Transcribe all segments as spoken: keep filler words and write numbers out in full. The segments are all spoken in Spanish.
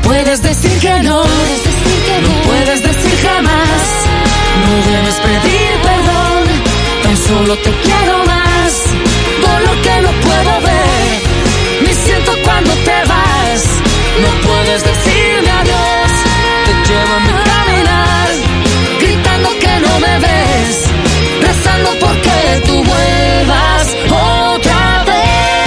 puedes decir que no, no puedes decir jamás. No debes pedir perdón, tan solo te quiero más. Dolor que no puedo ver, me siento cuando te vas. No puedes decirme adiós, te llevo en mi caminar, gritando que no me ves, rezando porque tú vuelvas otra vez.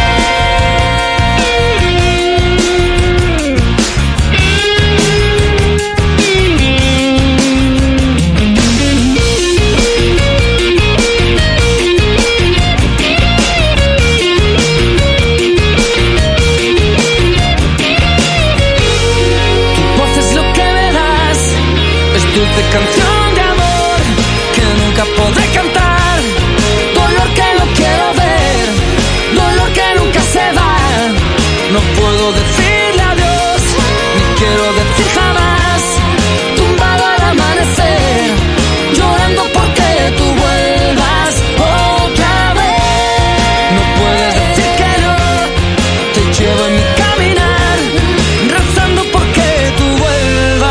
Dulce canción de amor que nunca podré cantar. Dolor que no quiero ver, dolor que nunca se va. No puedo decirle adiós, ni quiero decir jamás. Tumbado al amanecer, llorando porque tú vuelvas otra vez. No puedes decir que no, te llevo en mi caminar, rezando porque tú vuelvas.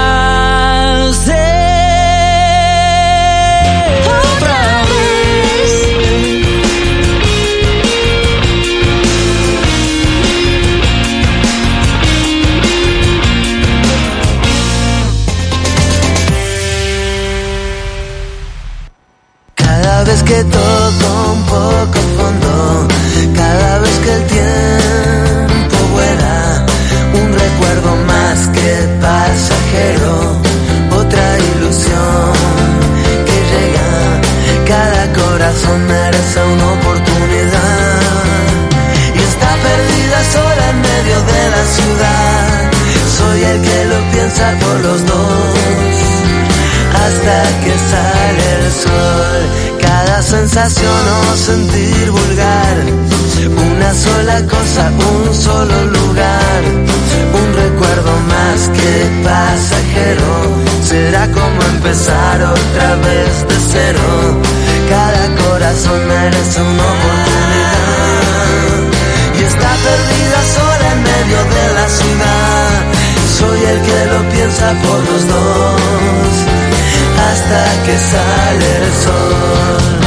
Cada vez que toco un poco fondo, cada vez que el tiempo vuela, un recuerdo más que pasajero, otra ilusión que llega. Cada corazón merece una oportunidad y está perdida sola en medio de la ciudad. Soy el que lo piensa por los dos hasta que sale el sol. Cada sensación o sentir vulgar, una sola cosa, un solo lugar, un recuerdo más que pasajero. Será como empezar otra vez de cero. Cada corazón merece una oportunidad y está perdida sola en medio de la ciudad. Soy el que lo piensa por los dos hasta que sale el sol.